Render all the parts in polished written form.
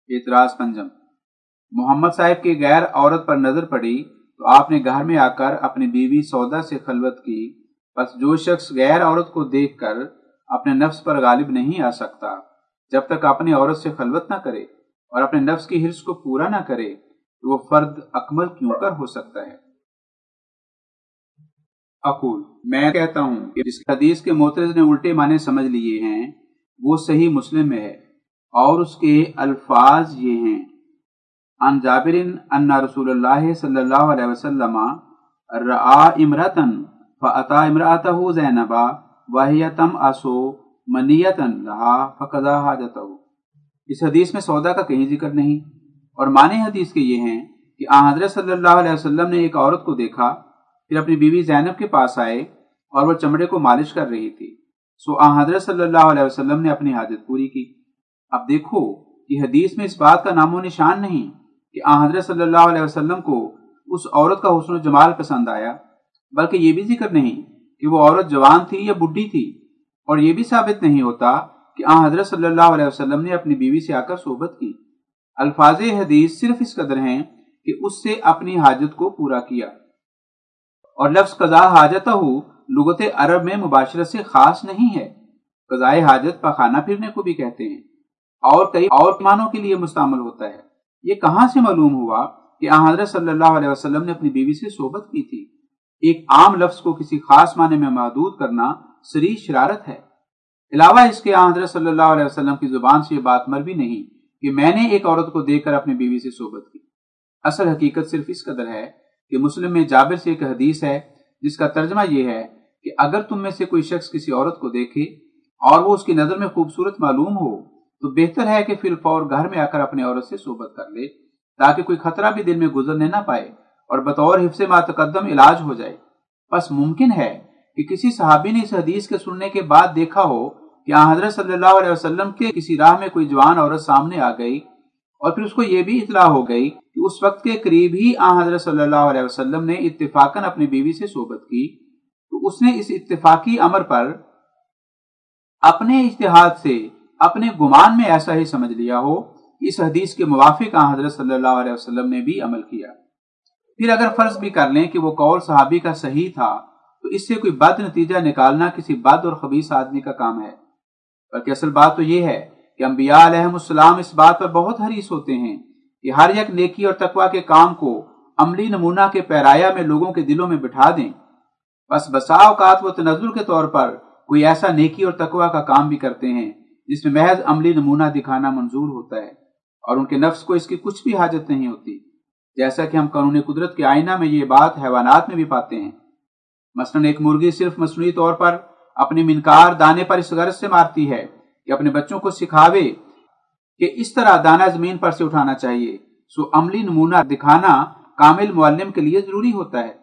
اعتراض پنجم۔ محمد صاحب کی غیر عورت پر نظر پڑی تو آپ نے گھر میں آ کر اپنی بیوی سودا سے خلوت کی، بس جو شخص غیر عورت کو دیکھ کر اپنے نفس پر غالب نہیں آ سکتا جب تک اپنی عورت سے خلوت نہ کرے اور اپنے نفس کی حرص کو پورا نہ کرے تو وہ فرد اکمل کیوں کر ہو سکتا ہے؟ اقول، میں کہتا ہوں کہ جس حدیث کے معترض نے الٹے معنی سمجھ لیے ہیں وہ صحیح مسلم میں ہے، اور اس کے الفاظ یہ ہیں: عن جابر ان رسول اللہ صلی اللہ علیہ وسلم رآ امرأة فأتى امرأته زینب وہی تمأس منیۃ لها فقضى حاجته۔ اس حدیث میں سودا کا کہیں ذکر نہیں، اور معنی حدیث کے یہ ہیں کہ آن حضرت صلی اللہ علیہ وسلم نے ایک عورت کو دیکھا، پھر اپنی بیوی زینب کے پاس آئے اور وہ چمڑے کو مالش کر رہی تھی، سو آن حضرت صلی اللہ علیہ وسلم نے اپنی حاجت پوری کی۔ اب دیکھو کہ حدیث میں اس بات کا نام و نشان نہیں کہ آن حضرت صلی اللہ علیہ وسلم کو اس عورت کا حسن و جمال پسند آیا، بلکہ یہ بھی ذکر نہیں کہ وہ عورت جوان تھی یا بڈھی تھی، اور یہ بھی ثابت نہیں ہوتا کہ آن حضرت صلی اللہ علیہ وسلم نے اپنی بیوی سے آ کر صحبت کی۔ الفاظ حدیث صرف اس قدر ہیں کہ اس سے اپنی حاجت کو پورا کیا، اور لفظ قضا حاجتہ لغت عرب میں مباشرت سے خاص نہیں ہے۔ قضائے حاجت پخانہ پھرنے کو بھی کہتے ہیں اور کئی اور معنوں کے لیے مستعمل ہوتا ہے۔ یہ کہاں سے معلوم ہوا کہ آن حضرت صلی اللہ علیہ وسلم نے اپنی بیوی سے صحبت کی تھی؟ ایک عام لفظ کو کسی خاص معنی میں محدود کرنا صریح شرارت ہے۔ علاوہ اس کے آن حضرت صلی اللہ علیہ وسلم کی زبان سے یہ بات مروی نہیں کہ میں نے ایک عورت کو دیکھ کر اپنی بیوی سے صحبت کی۔ اصل حقیقت صرف اس قدر ہے کہ مسلم میں جابر سے ایک حدیث ہے جس کا ترجمہ یہ ہے کہ اگر تم میں سے کوئی شخص کسی عورت کو دیکھے اور وہ اس کی نظر میں خوبصورت معلوم ہو تو بہتر ہے کہ فی الفور گھر میں آ کر اپنے عورت سے صحبت کر لے، تاکہ کوئی خطرہ بھی دل میں گزرنے نہ پائے اور بطور حفظ ما تقدم علاج ہو جائے۔ بس ممکن ہے کہ کسی صحابی نے اس حدیث کے سننے کے بعد دیکھا ہو کہ آن حضرت صلی اللہ علیہ وسلم کے کسی راہ میں کوئی جوان عورت سامنے آ گئی، اور پھر اس کو یہ بھی اطلاع ہو گئی کہ اس وقت کے قریب ہی آن حضرت صلی اللہ علیہ وسلم نے اتفاقاً اپنی بیوی سے صحبت کی، تو اس نے اس اتفاقی امر پر اپنے اجتہاد سے اپنے گمان میں ایسا ہی سمجھ لیا ہو کہ اس حدیث کے موافق آن حضرت صلی اللہ علیہ وسلم نے بھی عمل کیا۔ پھر اگر فرض بھی کر لیں کہ وہ قول صحابی کا صحیح تھا تو اس سے کوئی بد نتیجہ نکالنا کسی بد اور خبیث آدمی کا کام ہے، بلکہ اصل بات تو یہ ہے کہ انبیاء علیہم السلام اس بات پر بہت حریص ہوتے ہیں کہ ہر یک نیکی اور تقوی کے کام کو عملی نمونہ کے پیرایا میں لوگوں کے دلوں میں بٹھا دیں۔ بس بسا اوقات وہ تنزل کے طور پر کوئی ایسا نیکی اور تقوی کا کام بھی کرتے ہیں جس میں محض عملی نمونہ دکھانا منظور ہوتا ہے، اور ان کے نفس کو اس کی کچھ بھی حاجت نہیں ہوتی، جیسا کہ ہم قانون قدرت کے آئینہ میں یہ بات حیوانات میں بھی پاتے ہیں۔ مثلا ایک مرغی صرف مصنوعی طور پر اپنی منکار دانے پر اس غرض سے مارتی ہے کہ اپنے بچوں کو سکھاوے کہ اس طرح دانہ زمین پر سے اٹھانا چاہیے، سو عملی نمونہ دکھانا کامل معلم کے لیے ضروری ہوتا ہے،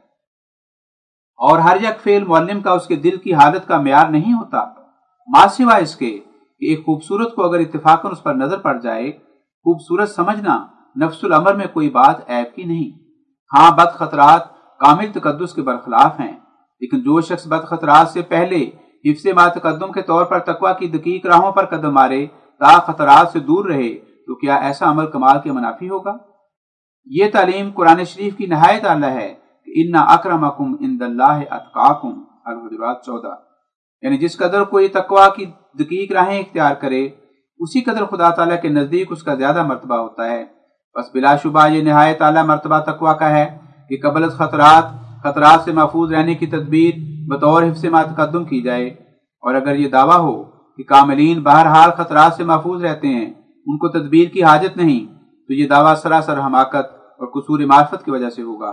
اور ہر یک فعل معلم کا اس کے دل کی حالت کا معیار نہیں ہوتا، ما سوا اس کے کہ ایک خوبصورت کو اگر اتفاقاً اس پر نظر پڑ جائے، خوبصورت سمجھنا نفس الامر میں کوئی بات عیب کی نہیں۔ ہاں بد خطرات کامل تقدس کے برخلاف ہیں، لیکن جو شخص بد خطرات سے پہلے حفظ ما تقدم کے طور پر تقوی کی دقیق راہوں پر قدم مارے تا خطرات سے دور رہے، تو کیا ایسا عمل کمال کے منافی ہوگا؟ یہ تعلیم قرآن شریف کی نہایت اعلیٰ ہے کہ اِنَّ أَكْرَمَكُمْ عِندَ اللَّهِ أَتْقَاكُمْ، الحجرات 14۔ یعنی جس قدر کوئی تقوی کی دقیق راہیں اختیار کرے اسی قدر خدا تعالیٰ کے نزدیک اس کا زیادہ مرتبہ ہوتا ہے۔ بس بلا شبہ یہ نہایت اعلیٰ مرتبہ تقوی کا ہے کہ قبل از خطرات سے محفوظ رہنے کی تدبیر بطور حفظ ما تقدم کی جائے، اور اگر یہ دعویٰ ہو کہ کاملین بہرحال خطرات سے محفوظ رہتے ہیں، ان کو تدبیر کی حاجت نہیں، تو یہ دعویٰ سراسر حماقت اور قصور معرفت کی وجہ سے ہوگا،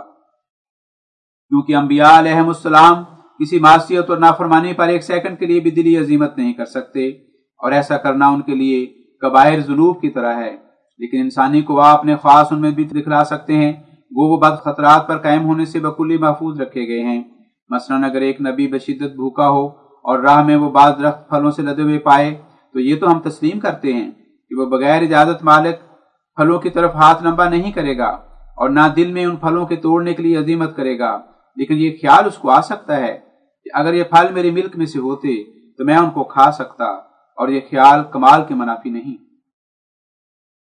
کیونکہ انبیاء علیہم السلام کسی معصیت اور نافرمانی پر ایک سیکنڈ کے لیے بھی دلی عزیمت نہیں کر سکتے، اور ایسا کرنا ان کے لیے کبائر ذنوب کی طرح ہے، لیکن انسانی کو اپنے خواص ان میں بھی دکھلا سکتے ہیں، وہ بد خطرات پر قائم ہونے سے بکلی محفوظ رکھے گئے ہیں۔ مثلا اگر ایک نبی بشدت بھوکا ہو اور راہ میں وہ بعض درخت پھلوں سے لدے ہوئے پائے تو یہ تو ہم تسلیم کرتے ہیں کہ وہ بغیر اجازت مالک پھلوں کی طرف ہاتھ لمبا نہیں کرے گا اور نہ دل میں ان پھلوں کے توڑنے کے لیے عزیمت کرے گا، لیکن یہ خیال اس کو آ سکتا ہے کہ اگر یہ پھل میری ملک میں سے ہوتے تو میں ان کو کھا سکتا، اور یہ خیال کمال کے منافی نہیں۔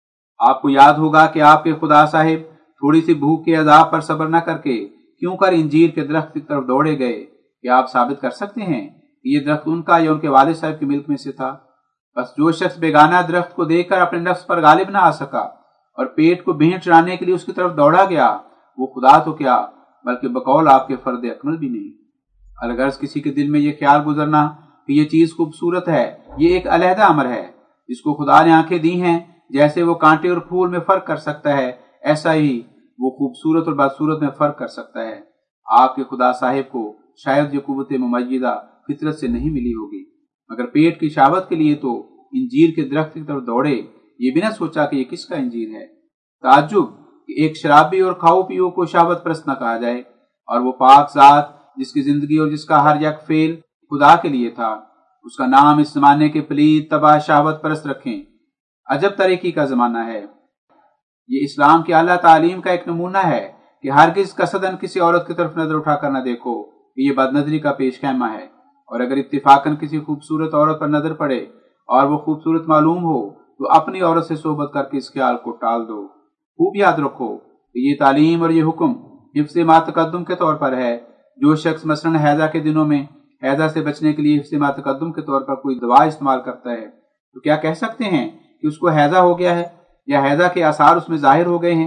آپ کو یاد ہوگا کہ آپ کے خدا صاحب تھوڑی سی بھوک کے عذاب پر صبر نہ کر کے کیوں کر انجیر کے درخت کی طرف دوڑے گئے؟ کیا آپ ثابت کر سکتے ہیں کہ یہ درخت ان کا یا ان کے والد صاحب کی ملک میں سے تھا؟ بس جو شخص بیگانہ درخت کو دیکھ کر اپنے نفس پر غالب نہ آ سکا اور پیٹ کو بھینٹ چڑھانے کے لیے اس کی طرف دوڑا گیا، وہ خدا تو کیا بلکہ بقول آپ کے فرد اکمل بھی نہیں۔ الغرض کسی کے دل میں یہ خیال گزرنا کہ یہ چیز خوبصورت ہے، یہ ایک علیحدہ امر ہے۔ جس کو خدا نے آنکھیں دی ہیں، جیسے وہ کانٹے اور پھول میں فرق کر سکتا ہے، ایسا ہی وہ خوبصورت اور بدصورت میں فرق کر سکتا ہے۔ آپ کے خدا صاحب کو شاید یہ قوت ممیزہ فطرت سے نہیں ملی ہوگی، مگر پیٹ کی شہوت کے لیے تو انجیر کے درخت کی طرف دوڑے، یہ بھی نہ سوچا کہ یہ کس کا انجیر ہے۔ تعجب کہ ایک شرابی اور کھاؤ پیو کو شہوت پرست نہ کہا جائے، اور وہ پاک ذات جس کی زندگی اور جس کا ہر یک فعل خدا کے لیے تھا، اس کا نام اس زمانے کے پلید تباہ شہوت پرست رکھیں۔ عجب طریقے کا زمانہ ہے۔ یہ اسلام کی اعلیٰ تعلیم کا ایک نمونہ ہے کہ ہرگز قصداً کسی عورت کی طرف نظر اٹھا کر نہ دیکھو کہ یہ بد نظری کا پیش خیمہ ہے، اور اگر اتفاقاً کسی خوبصورت عورت پر نظر پڑے اور وہ خوبصورت معلوم ہو تو اپنی عورت سے صحبت کر کے اس خیال کو ٹال دو۔ خوب یاد رکھو کہ یہ تعلیم اور یہ حکم حفظ ما تقدم کے طور پر ہے۔ جو شخص مثلاً حیضہ کے دنوں میں حیضہ سے بچنے کے لیے حفظ ما تقدم کے طور پر کوئی دوا استعمال کرتا ہے تو کیا کہہ سکتے ہیں کہ اس کو حیضہ ہو گیا ہے یا حیضہ کے آثار اس میں ظاہر ہو گئے ہیں؟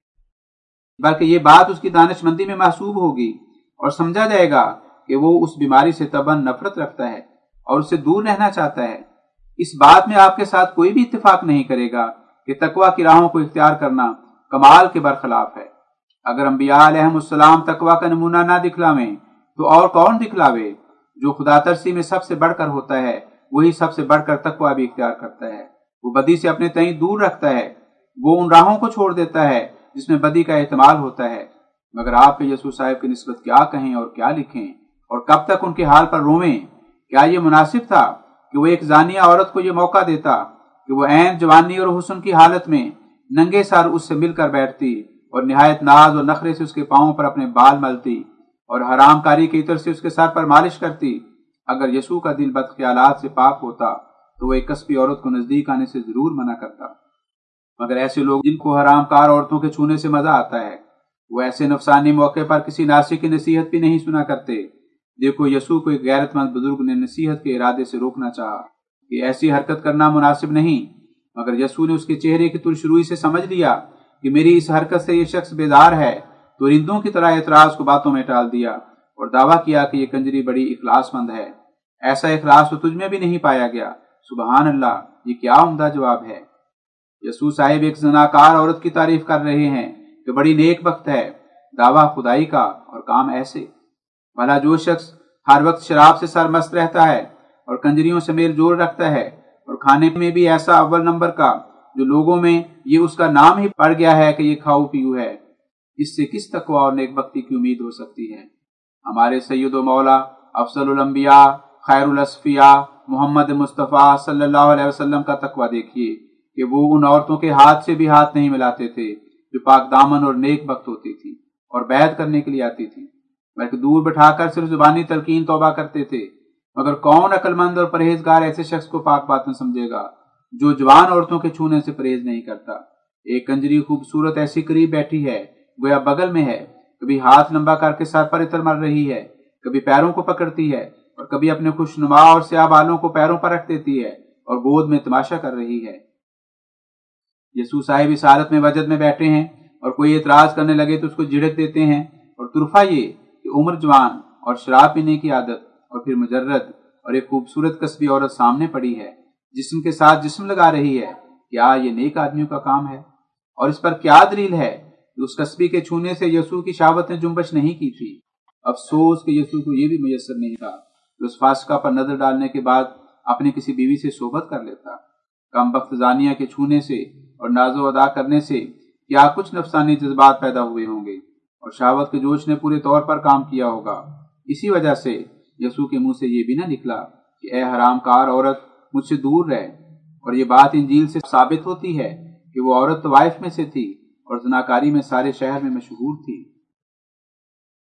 بلکہ یہ بات اس کی دانش مندی میں محسوب ہوگی اور سمجھا جائے گا کہ وہ اس بیماری سے طبعاً نفرت رکھتا ہے اور اس سے دور رہنا چاہتا ہے۔ اس بات میں آپ کے ساتھ کوئی بھی اتفاق نہیں کرے گا کہ تقوی کی راہوں کو اختیار کرنا کمال کے برخلاف ہے۔ اگر انبیاء علیہم السلام تقوی کا نمونہ نہ دکھلاویں تو اور کون دکھلاوے؟ جو خدا ترسی میں سب سے بڑھ کر ہوتا ہے وہی سب سے بڑھ کر تقوی بھی اختیار کرتا ہے۔ وہ بدی سے اپنے تئیں دور رکھتا ہے، وہ ان راہوں کو چھوڑ دیتا ہے جس میں بدی کا احتمال ہوتا ہے۔ مگر آپ کے یسوع صاحب کی نسبت کیا کہیں اور کیا لکھیں اور کب تک ان کے حال پر روویں؟ کیا یہ مناسب تھا کہ وہ ایک زانیہ عورت کو یہ موقع دیتا کہ وہ عین جوانی اور حسن کی حالت میں ننگے سر اس سے مل کر بیٹھتی اور نہایت ناز اور نخرے سے اس کے پاؤں پر اپنے بال ملتی اور حرام کاری کے عطر سے اس کے سر پر مالش کرتی؟ اگر یسوع کا دل بد خیالات سے پاک ہوتا تو وہ ایک کسبی عورت کو نزدیک آنے سے ضرور منع کرتا۔ مگر ایسے لوگ جن کو حرام کار عورتوں کے چھونے سے مزہ آتا ہے، وہ ایسے نفسانی موقع پر کسی ناصح کی نصیحت بھی نہیں سنا کرتے۔ دیکھو یسوع کو ایک غیرت مند بزرگ نے نصیحت کے ارادے سے روکنا چاہا کہ ایسی حرکت کرنا مناسب نہیں، مگر یسوع نے اس کے چہرے کی ترشروئی سے سمجھ لیا کہ میری اس حرکت سے یہ شخص بیزار ہے، تو رندوں کی طرح اعتراض کو باتوں میں ٹال دیا اور دعویٰ کیا کہ یہ کنجری بڑی اخلاص مند ہے۔ ایسا اخلاص تو تجھ میں بھی نہیں پایا گیا۔ سبحان اللہ، یہ کیا عمدہ جواب ہے۔ یسوع صاحب ایک زناکار عورت کی تعریف کر رہے ہیں کہ بڑی نیک بخت ہے، دعویٰ خدائی کا اور کام ایسے۔ بھلا جو شخص ہر وقت شراب سے سرمست رہتا ہے اور کنجریوں سے میل جول رکھتا ہے اور کھانے میں بھی ایسا اول نمبر کا جو لوگوں میں یہ اس کا نام ہی پڑ گیا ہے کہ یہ کھاؤ پیو ہے، اس سے کس تقوی اور نیک بختی کی امید ہو سکتی ہے؟ ہمارے سید و مولا افضل الانبیاء خیر الاصفیاء محمد مصطفیٰ صلی اللہ علیہ وسلم کا تقوی دیکھیے کہ وہ ان عورتوں کے ہاتھ سے بھی ہاتھ نہیں ملاتے تھے جو پاک دامن اور نیک بخت ہوتی تھی اور بیعت کرنے کے لیے آتی تھی، بلکہ دور بٹھا کر صرف زبانی تلقین توبہ کرتے تھے۔ مگر کون عقل مند اور پرہیزگار ایسے شخص کو پاک باطن سمجھے گا جو جوان عورتوں کے چھونے سے پرہیز نہیں کرتا؟ ایک کنجری خوبصورت ایسی قریب بیٹھی ہے، گویا بغل میں ہے، کبھی ہاتھ لمبا کر کے سر پر عطر مل رہی ہے، کبھی پیروں کو پکڑتی ہے اور کبھی اپنے خوشنما اور سیاہ بالوں کو پیروں پر رکھ دیتی ہے اور گود میں تماشا کر رہی ہے۔ یسوع صاحب اس حالت میں وجد میں بیٹھے ہیں اور کوئی اعتراض کرنے لگے تو اس کو جھڑک دیتے ہیں، اور طرفہ یہ کہ عمر جوان اور شراب پینے کی عادت اور پھر مجرد اور ایک خوبصورت کسبی عورت سامنے پڑی ہے، جسم کے ساتھ جسم لگا رہی ہے۔ کیا یہ نیک آدمیوں کا کام ہے؟ اور اس پر کیا دلیل ہے کہ اس کسبی کے چھونے سے یسوع کی شہوت نے جنبش نہیں کی تھی؟ افسوس کہ یسوع کو یہ بھی میسر نہیں تھا کہ اس فاسقہ پر نظر ڈالنے کے بعد اپنی کسی بیوی سے صحبت کر لیتا۔ کم بخت زانیہ کے چھونے سے اور ناز و ادا کرنے سے کیا کچھ نفسانی جذبات پیدا ہوئے ہوں گے اور شہوت کے جوش نے پورے طور پر کام کیا ہوگا۔ اسی وجہ سے یسوع کے منہ سے یہ بھی نہ نکلا کہ اے حرام کار عورت مجھ سے دور رہ، اور یہ بات انجیل سے ثابت ہوتی ہے کہ وہ عورت طوائف میں سے تھی اور زناکاری میں سارے شہر میں مشہور تھی۔